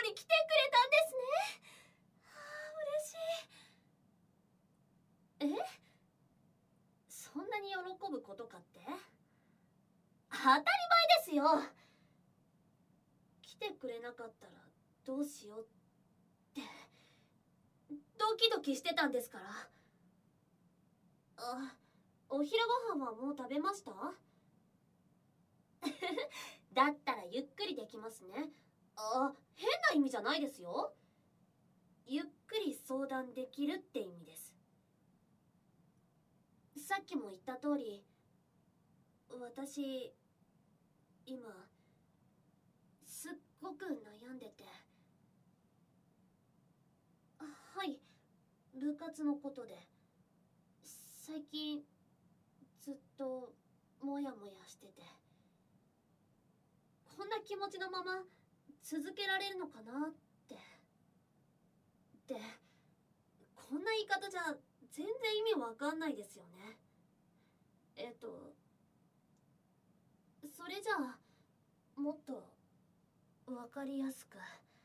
に来てくれたんですね。嬉しい。そんなに喜ぶことかって？当たり前ですよ。来てくれなかったらどうしようってドキドキしてたんですから。お昼ご飯はもう食べました？だったらゆっくりできますね。変な意味じゃないですよ。ゆっくり相談できるって意味です。さっきも言った通り、私今すっごく悩んでて。はい、部活のことで。最近ずっとモヤモヤしてて、こんな気持ちのまま続けられるのかなって。で、こんな言い方じゃ全然意味わかんないですよね。それじゃあもっとわかりやすく。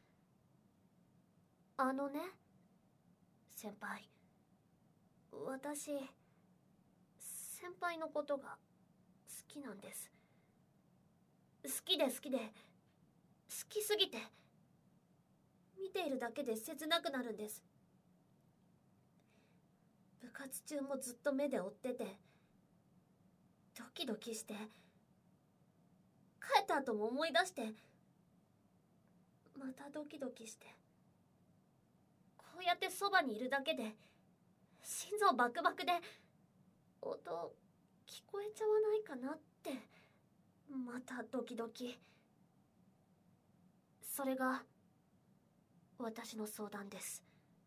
先輩、私先輩のことが好きなんです。好きで好きで好きすぎて見ているだけで切なくなるんです。部活中もずっと目で追っててドキドキして、帰った後も思い出してまたドキドキして、こうやってそばにいるだけで心臓バクバクで音聞こえちゃわないかなってまたドキドキ。それが私の相談です。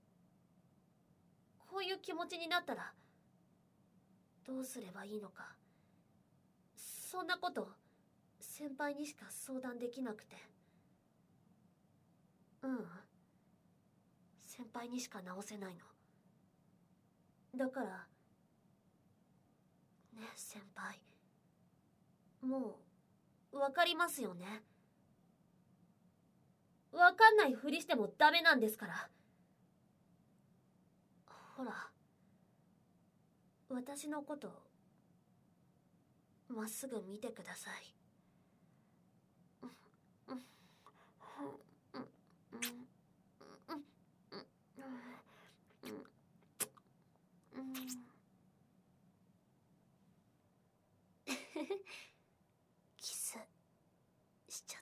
こういう気持ちになったらどうすればいいのか、そんなこと先輩にしか相談できなくて。先輩にしか直せないの。だからね、先輩、もう分かりますよね。分かんないふりしてもダメなんですから。ほら、私のことまっすぐ見てください。キスしちゃった。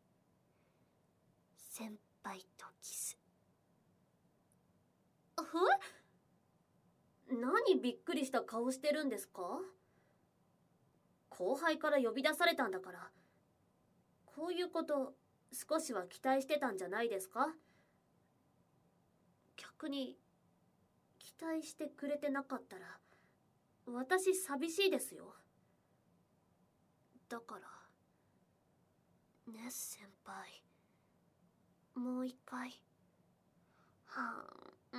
先輩とキス。何びっくりした顔してるんですか？後輩から呼び出されたんだから、こういうこと少しは期待してたんじゃないですか？逆に期待してくれてなかったら私寂しいですよ。だからね、先輩、もう一回。はあ、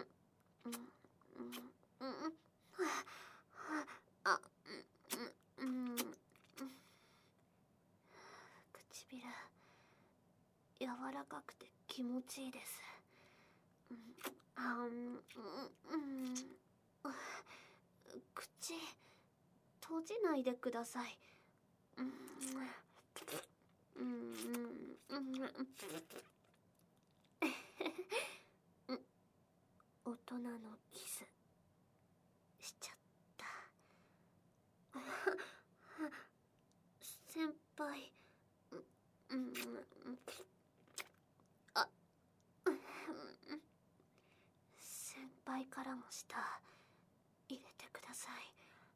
唇柔らかくて気持ちいいです。口閉じないでください。大人のキスしちゃった。先輩、先輩からも舌入れてください。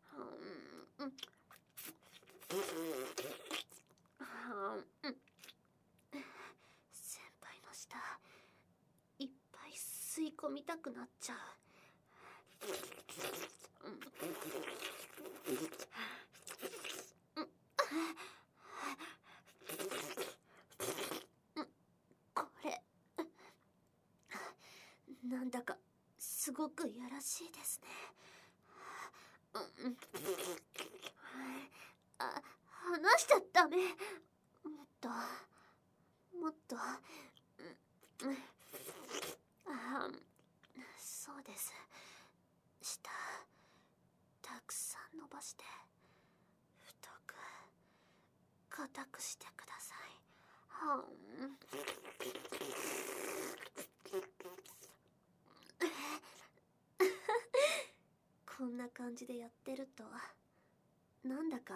先輩の舌いっぱい吸い込みたくなっちゃう。これなんだかすごくやらしいですね。離しちゃダメ。もっとです。舌たくさん伸ばして太く硬くしてください。こんな感じでやってるとなんだか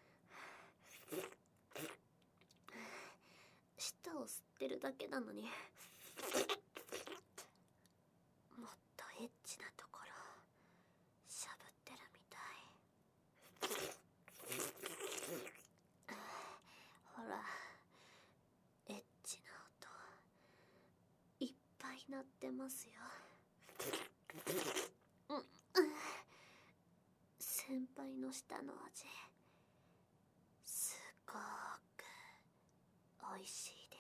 舌を吸ってるだけなのに、もっとエッチなところしゃぶってるみたい。ほら、エッチな音いっぱい鳴ってますよ。先輩の舌の味、すごくおいしいです。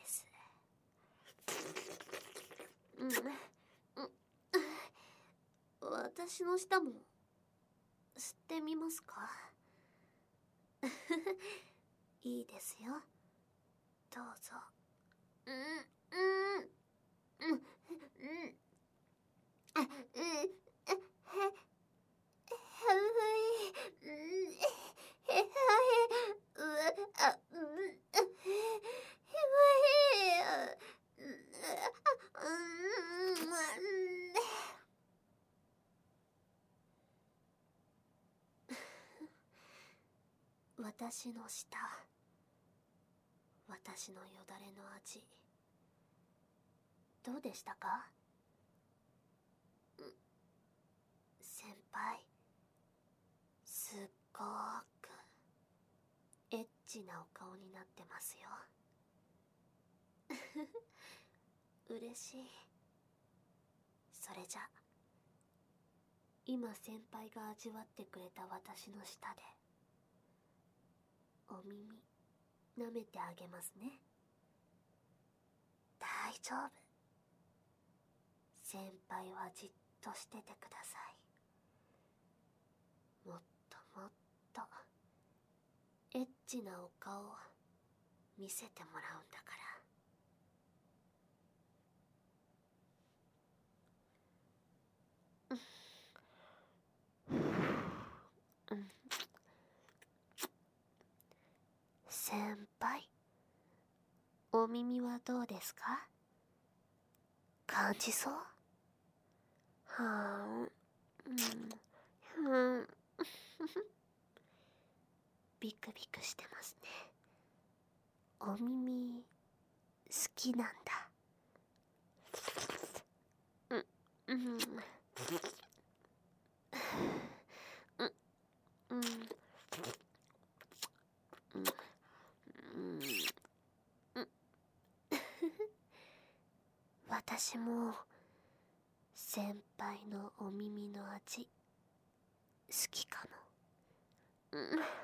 私の舌も吸ってみますか？いいですよ、どうぞ。私の舌、私のよだれの味、どうでしたか？先輩、すっごーくエッチなお顔になってますよ。嬉しい。それじゃ、今先輩が味わってくれた私の舌でお耳舐めてあげますね。大丈夫。先輩はじっとしててください。もっともっとエッチなお顔を見せてもらうんだから。先輩、お耳はどうですか？感じそう？ビクビクしてますね。お耳好きなんだ。私も先輩のお耳の味好きかも。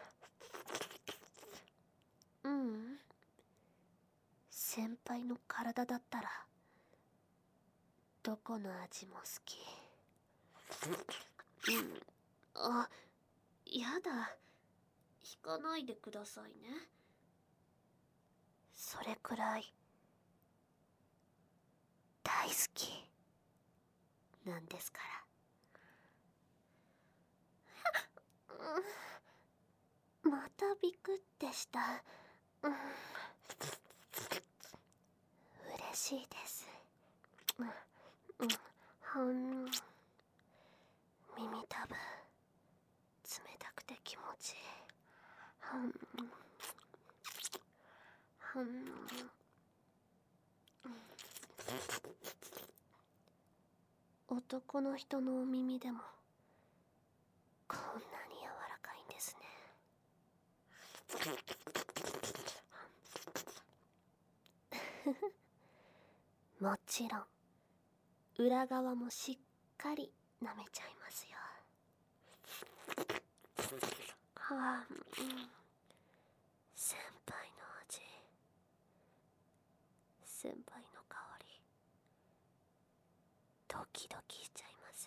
先輩の体だったらどこの味も好き。あ、やだ、引かないでくださいね。それくらい大好きなんですから。またビクってした。嬉しいです。耳たぶ冷たくて気持ちいい。男の人のお耳でもこんなに柔らかいんですね。もちろん裏側もしっかり舐めちゃいますよ。先輩の味、先輩の香り、ドキドキしちゃいます。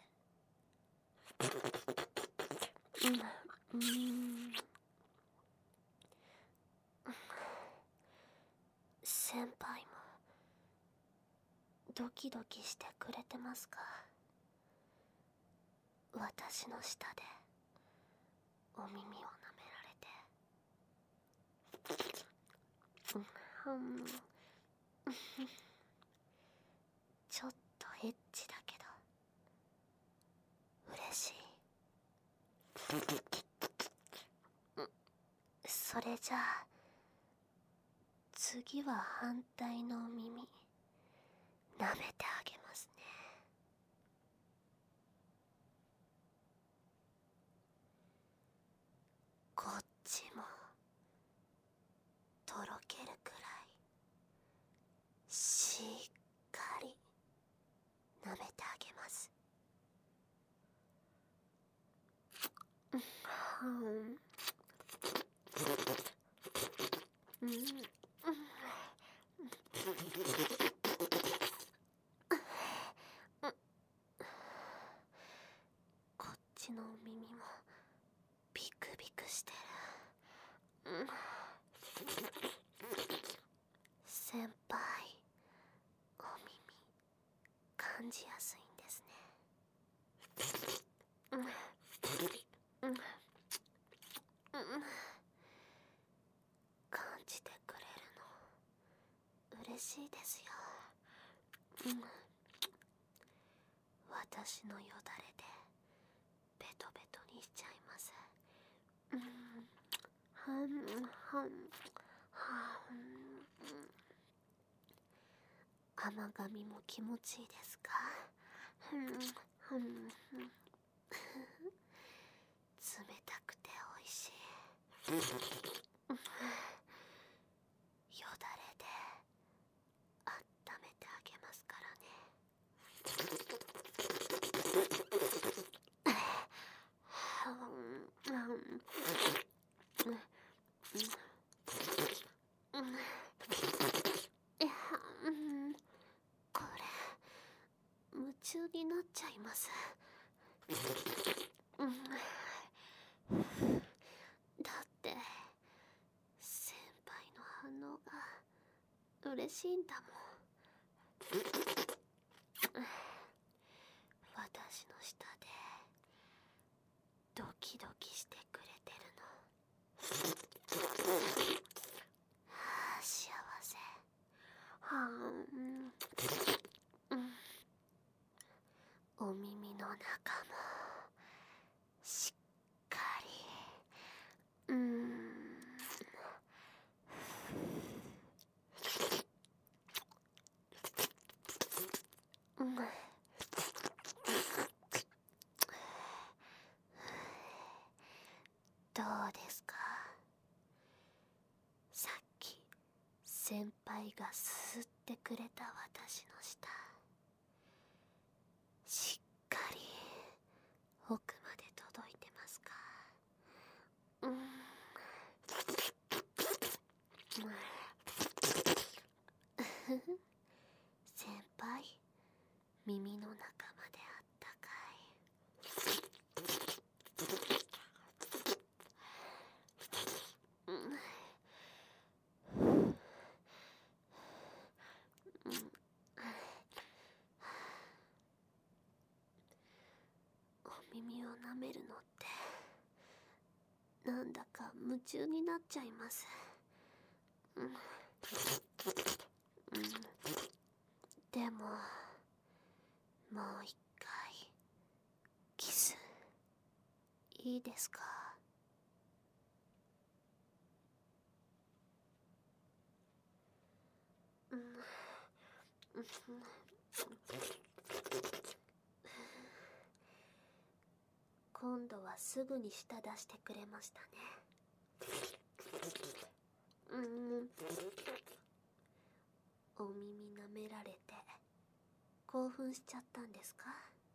先輩もドキドキしてくれてますか？ 私の下でお耳を舐められて、ちょっとエッチだけど嬉しい。それじゃあ次は反対のお耳舐めてあげますね。こっちもとろけるくらいしっかり舐めてあげます。こっちのお耳もビクビクしてる。先輩、お耳感じやすいんですね。感じてくれるの嬉しいですよ。私のよだれでベトベトにしちゃいます。甘噛みも気持ちいいですか？冷たくておいしい。よだれで温めてあげますからね。これ夢中になっちゃいます。だって先輩の反応が嬉しいんだもん。私の下でドキドキしてくれてるの。はあ、幸せ。お耳の中もしっかり。どうですか？さっき先輩がすすってくれた私の舌、しっかり奥まで届いてますか？先輩、耳の中まであったかい。お耳を舐めるのってなんだか夢中になっちゃいます。でももう一回キスいいですか？今度はすぐに舌出してくれましたね。お耳舐められて興奮しちゃったんですか？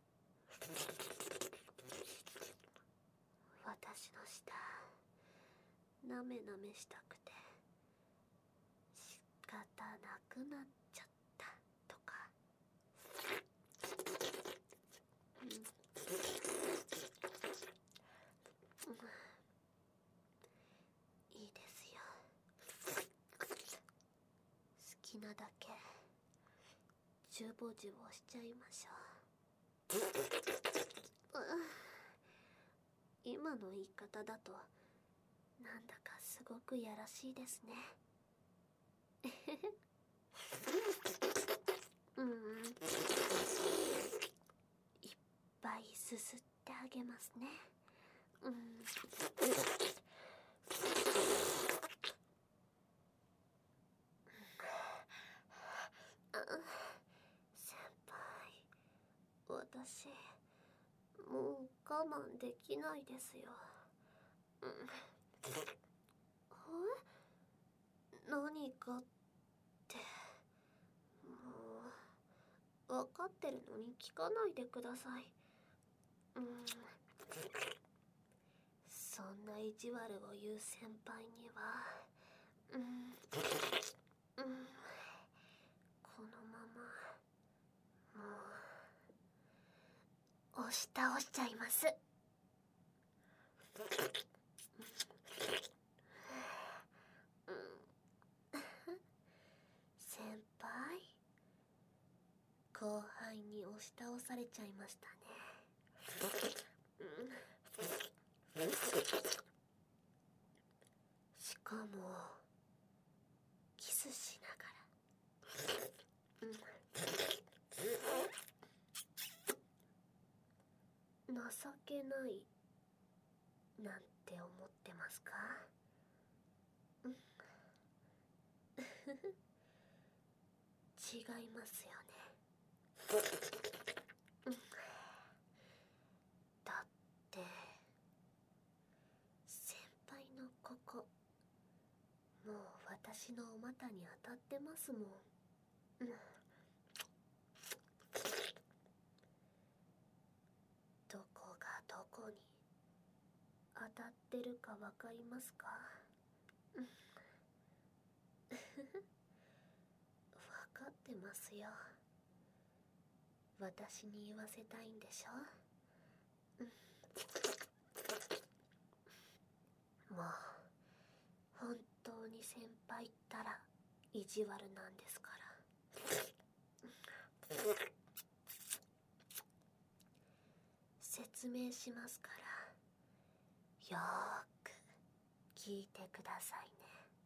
私の舌なめなめしたくて仕方なくなっちゃったとか。いいですよ。好きなだけジュボジュボしちゃいましょう。 今の言い方だとなんだかすごくやらしいですね。いっぱいすすってあげますね。先輩、私もう我慢できないですよ。何かってもう分かってるのに聞かないでください。そんな意地悪を言う先輩にはこのままもう押し倒しちゃいます。先輩、後輩に押し倒されちゃいましたね。しかもキスしながら。情けないなんて思ってますか？違いますよね。だって先輩のここもう私のお股に当たってますもん。どこがどこに当たってるかわかりますか？わかってますよ。私に言わせたいんでしょ？もう本当に先輩ったら意地悪なんですから。説明しますからよーく聞いてくださいね。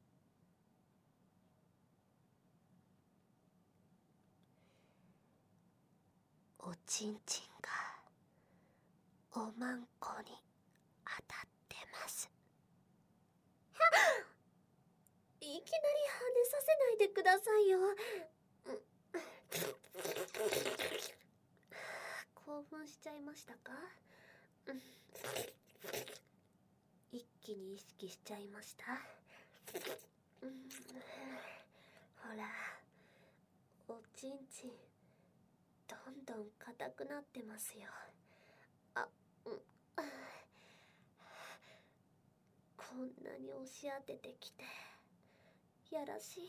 おちんちんがおまんこに当たってます。いきなり跳ねさせないでくださいよ。興奮しちゃいましたか？一気に意識しちゃいました。ほら、おちんちんどんどん硬くなってますよ。こんなに押し当ててきてやらしい。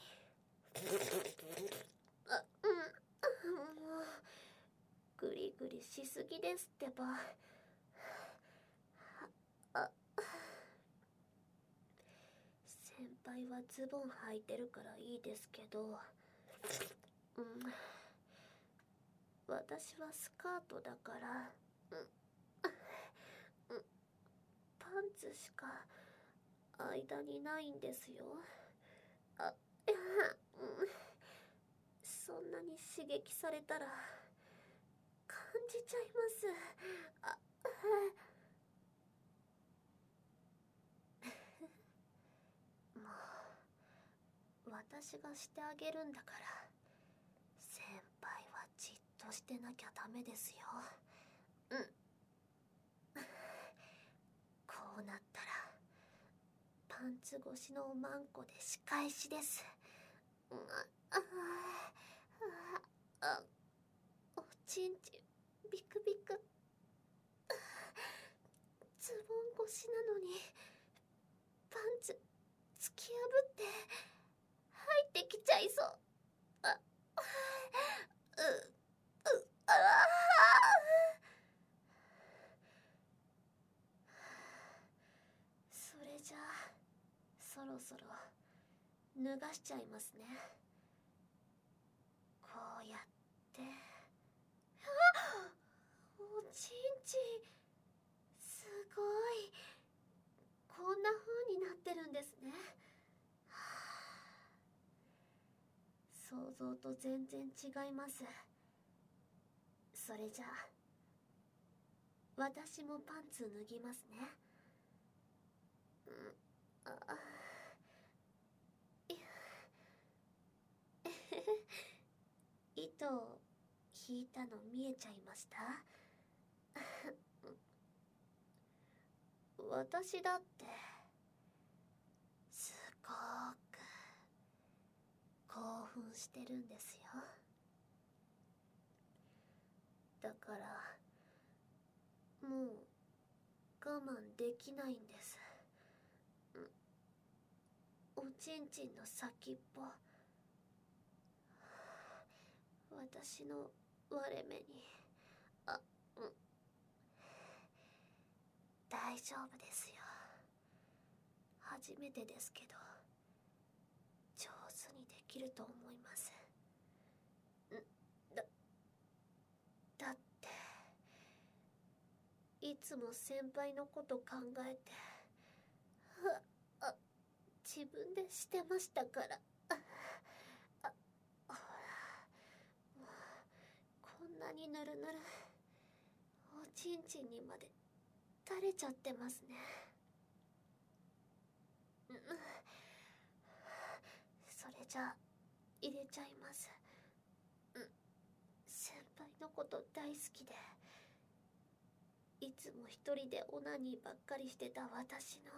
もうグリグリしすぎですってば。先輩はズボン履いてるからいいですけど、私はスカートだから、パンツしか間にないんですよ。そんなに刺激されたら感じちゃいます。もう私がしてあげるんだから先輩はじっとしてなきゃダメですよ。こうなったらパンツ越しのおまんこで仕返しです。おちんちんビクビク。ズボン越しなのにパンツ突き破って入ってきちゃいそう。それじゃあそろそろ脱がしちゃいますね。こうやっておちんちんすごい。こんな風になってるんですね。想像と全然違います。それじゃあ私もパンツ脱ぎますね。糸を引いたの見えちゃいました？私だってすごく興奮してるんですよ。だからもう我慢できないんです。おちんちんの先っぽ、私の割れ目に、大丈夫ですよ。初めてですけど上手にできると思います。だっていつも先輩のこと考えて自分でしてましたから。ほら、もうこんなにぬるぬる、おちんちんにまで垂れちゃってますね。それじゃあ入れちゃいます。先輩のこと大好きで、いつも一人でオナニーばっかりしてた私の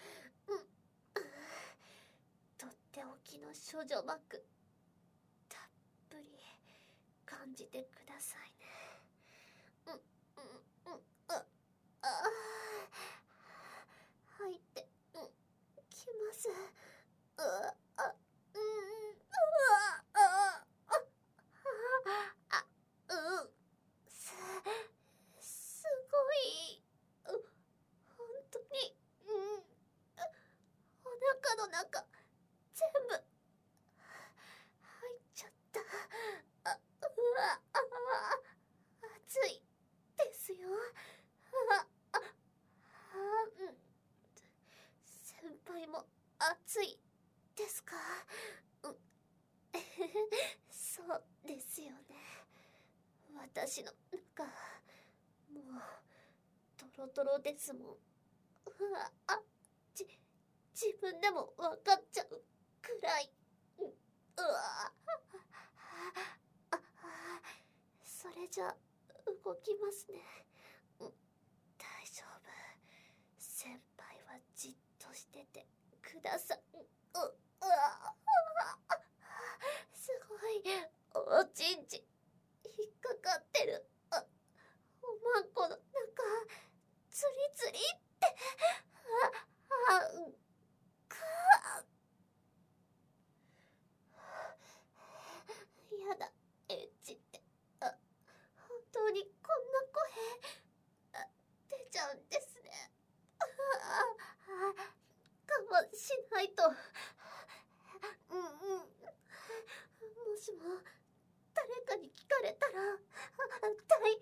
とっておきの処女膜、たっぷり感じてくださいね。入ってきます。すごい。本当に、お腹の中全部入っちゃった。熱いですよ。先輩も熱いですか？そうですよね。私の中もうトロトロですもん。自分でも分かっちゃうくらい。それじゃ動きますね。大丈夫。先輩はじっとしててください。すごい。おちんちん引っかかってる。おまんこの中ツリツリって。やだ、エッチって。本当にこんな声出ちゃうんですね。我慢しないと。もしも誰かに聞かれたら大変。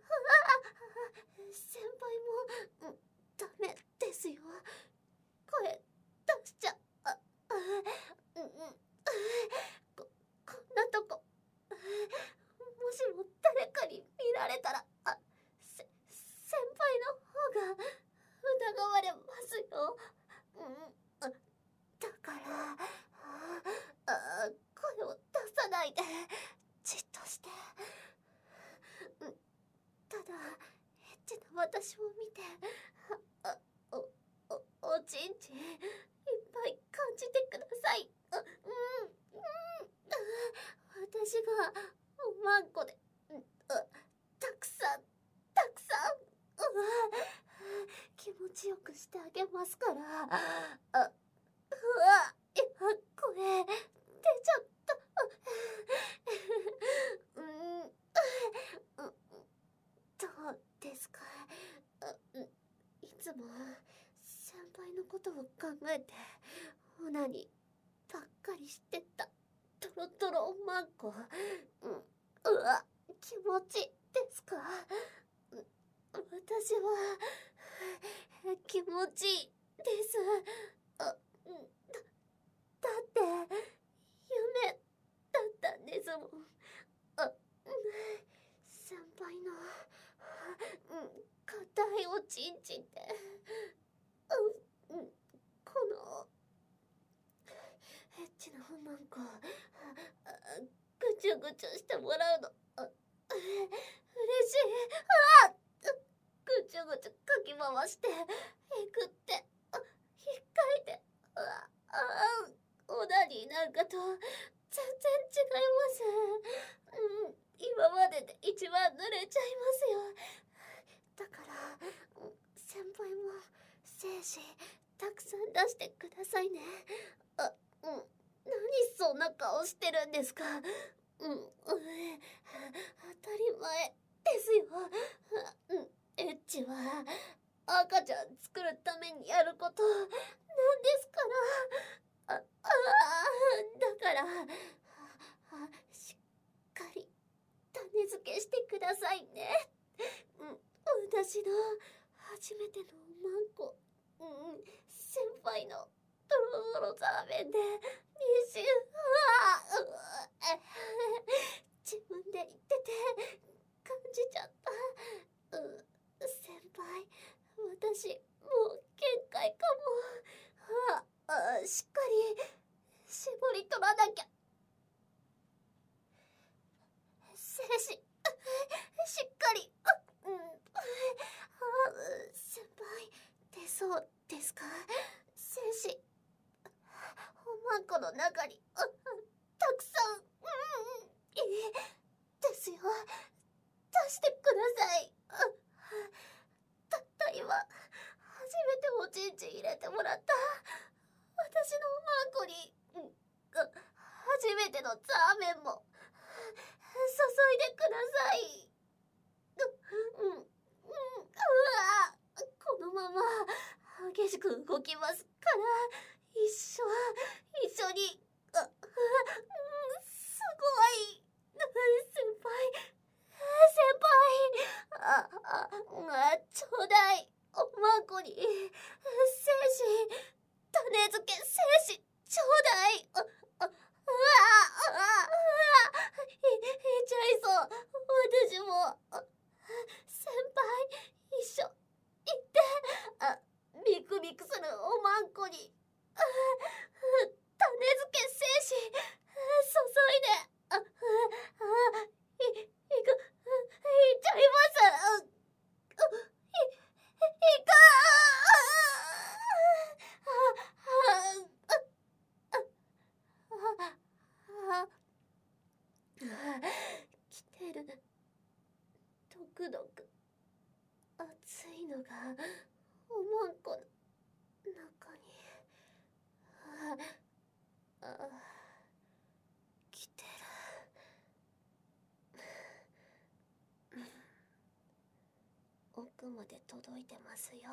先輩もダメですよ。声出しちゃこんなとこもしも誰かに見られたら先輩の方が疑われますよ。だから声を出さないでじっとして。ただエッチな私を見ておちんちんいっぱい感じてください。私がおまんこでたくさん気持ちよくしてあげますから。声出ちゃった。どうですか？いつも先輩のことを考えてオナニーばっかりしてたトロトロおまんこ。気持ちですか？私は気持ちいいです。だって夢だったんですもん。先輩の硬いおちんちんでこのエッチなおまんこぐちゅぐちゅしてもらうの嬉しい。ぐちゅぐちゅかき回してえくって引っかいてオナニーなんかと全然違います。今までで一番濡れちゃいますよ。だから先輩も精子たくさん出してくださいね。何そんな顔してるんですか。当たり前ですよ。エッチは赤ちゃん作るためにやることなんですから。だからしっかり種付けしてくださいね。私の初めてのおまんこ、先輩のドロドロザーメンで妊娠。自分で言ってて感じちゃった。先輩、私もう限界かも。しっかり絞り取らなきゃ。精子しっかり。先輩出そうですか。精子おまんこの中にたくさんですよ。出してください。たった今初めておちんちん入れてもらった私のおまんこに初めてのザーメンも注いでください。このまま激しく動きますから一緒に。すごい。先輩ちょうだい。おまんこに精子種付け精子ちょうだい。いっちゃいそう。私も先輩一緒行って。ビクビクするおまんこに種付け精子注いで。いっちゃいます。来てる。ドクドク熱いのがおまんこの中に。来てる。奥まで届いてますよ。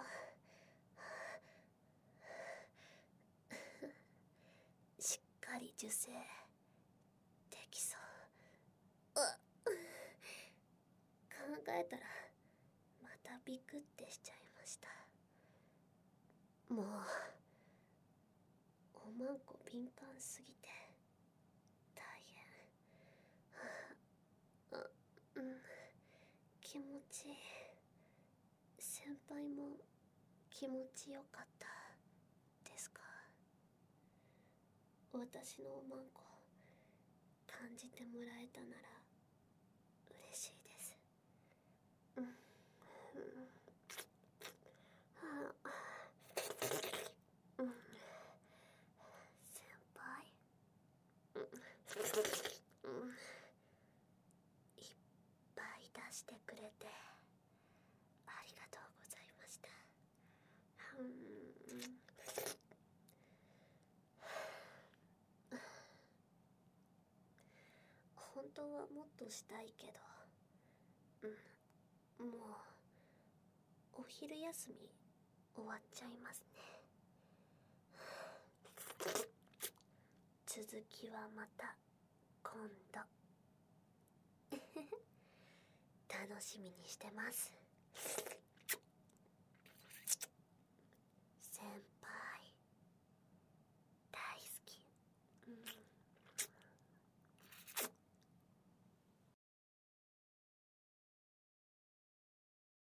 しっかり受精できそう。考えたらまたビクってしちゃいました。もうおまんこ敏感すぎて大変。気持ちいい。先輩も気持ちよかったですか。私のおまんこ感じてもらえたなら嬉しいです。先輩いっぱい出してくれてありがとうございました。本当はもっとしたいけど、もうお昼休み終わっちゃいますね。続きはまた今度。楽しみにしてます。